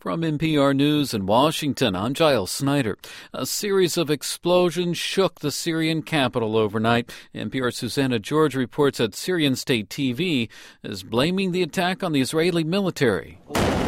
From NPR News in Washington, I'm Giles Snyder. A series of explosions shook the Syrian capital overnight. NPR's Susanna George reports that Syrian State TV is blaming the attack on the Israeli military.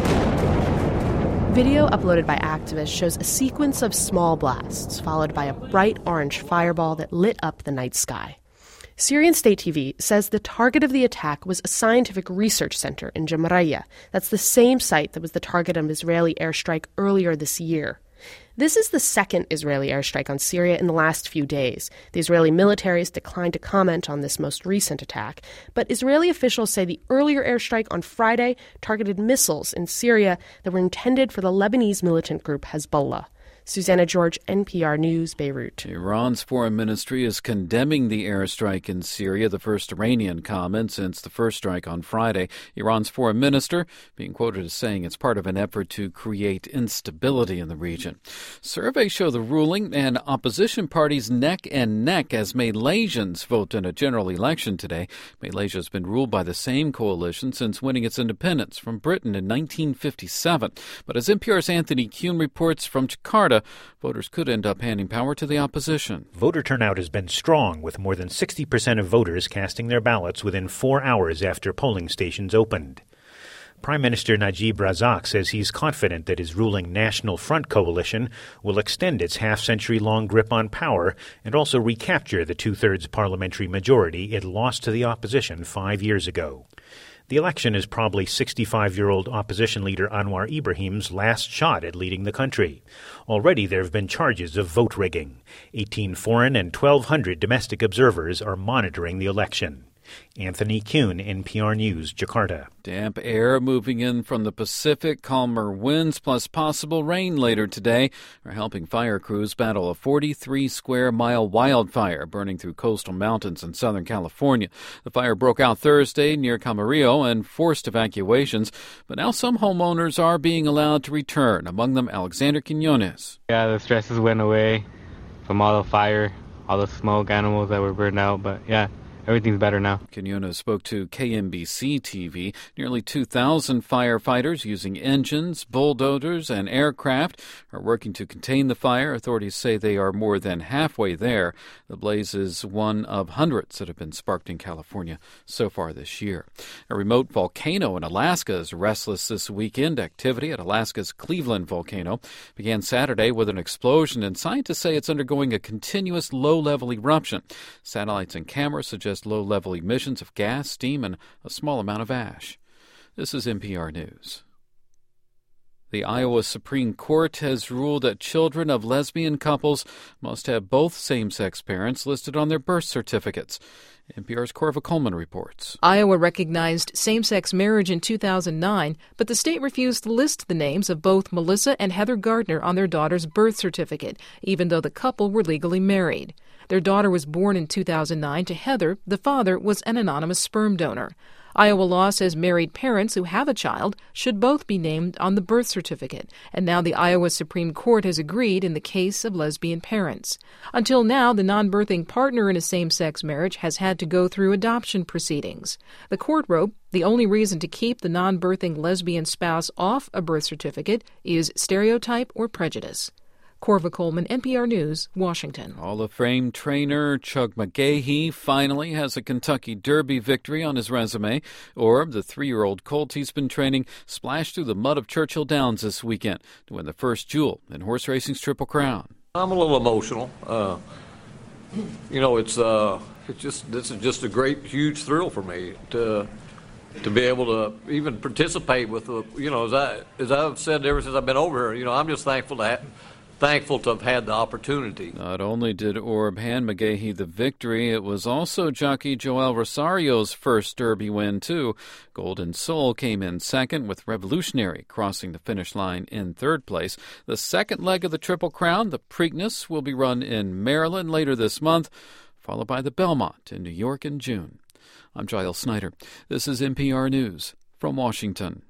Video uploaded by activists shows a sequence of small blasts, followed by a bright orange fireball that lit up the night sky. Syrian State TV says the target of the attack was a scientific research center in Jamraya. That's the same site that was the target of an Israeli airstrike earlier this year. This is the second Israeli airstrike on Syria in the last few days. The Israeli military has declined to comment on this most recent attack, but Israeli officials say the earlier airstrike on Friday targeted missiles in Syria that were intended for the Lebanese militant group Hezbollah. Susanna George, NPR News, Beirut. Iran's foreign ministry is condemning the airstrike in Syria, the first Iranian comment since the first strike on Friday. Iran's foreign minister being quoted as saying it's part of an effort to create instability in the region. Surveys show the ruling and opposition parties neck and neck as Malaysians vote in a general election today. Malaysia has been ruled by the same coalition since winning its independence from Britain in 1957. But as NPR's Anthony Kuhn reports from Jakarta, voters could end up handing power to the opposition. Voter turnout has been strong, with more than 60% of voters casting their ballots within 4 hours after polling stations opened. Prime Minister Najib Razak says he's confident that his ruling National Front coalition will extend its half-century-long grip on power and also recapture the two-thirds parliamentary majority it lost to the opposition 5 years ago. The election is probably 65-year-old opposition leader Anwar Ibrahim's last shot at leading the country. Already there have been charges of vote rigging. 18 foreign and 1,200 domestic observers are monitoring the election. Anthony Kuhn, NPR News, Jakarta. Damp air moving in from the Pacific, calmer winds plus possible rain later today are helping fire crews battle a 43-square-mile wildfire burning through coastal mountains in Southern California. The fire broke out Thursday near Camarillo and forced evacuations, but now some homeowners are being allowed to return, among them Alexander Quinones. Yeah, the stresses went away from all the fire, all the smoke, animals that were burned out, but yeah. Everything's better now. Quinones spoke to KMBC TV. Nearly 2,000 firefighters using engines, bulldozers, and aircraft are working to contain the fire. Authorities say they are more than halfway there. The blaze is one of hundreds that have been sparked in California so far this year. A remote volcano in Alaska is restless this weekend. Activity at Alaska's Cleveland volcano began Saturday with an explosion, and scientists say it's undergoing a continuous low-level eruption. Satellites and cameras suggest low-level emissions of gas, steam, and a small amount of ash. This is NPR News. The Iowa Supreme Court has ruled that children of lesbian couples must have both same-sex parents listed on their birth certificates. NPR's Corva Coleman reports. Iowa recognized same-sex marriage in 2009, but the state refused to list the names of both Melissa and Heather Gardner on their daughter's birth certificate, even though the couple were legally married. Their daughter was born in 2009 to Heather. The father was an anonymous sperm donor. Iowa law says married parents who have a child should both be named on the birth certificate, and now the Iowa Supreme Court has agreed in the case of lesbian parents. Until now, the non-birthing partner in a same-sex marriage has had to go through adoption proceedings. The court wrote, the only reason to keep the non-birthing lesbian spouse off a birth certificate is stereotype or prejudice. Corva Coleman, NPR News, Washington. Hall of Fame trainer Chug McGahee finally has a Kentucky Derby victory on his resume. Orb, the 3-year-old colt he's been training, splashed through the mud of Churchill Downs this weekend to win the first jewel in horse racing's Triple Crown. I'm a little emotional. This is just a great, huge thrill for me to be able to even participate with the, as I've said ever since I've been over here. I'm just thankful to have had the opportunity. Not only did Orb hand McGahee the victory, it was also jockey Joel Rosario's first Derby win, too. Golden Soul came in second, with Revolutionary crossing the finish line in third place. The second leg of the Triple Crown, the Preakness, will be run in Maryland later this month, followed by the Belmont in New York in June. I'm Giles Snyder. This is NPR News from Washington.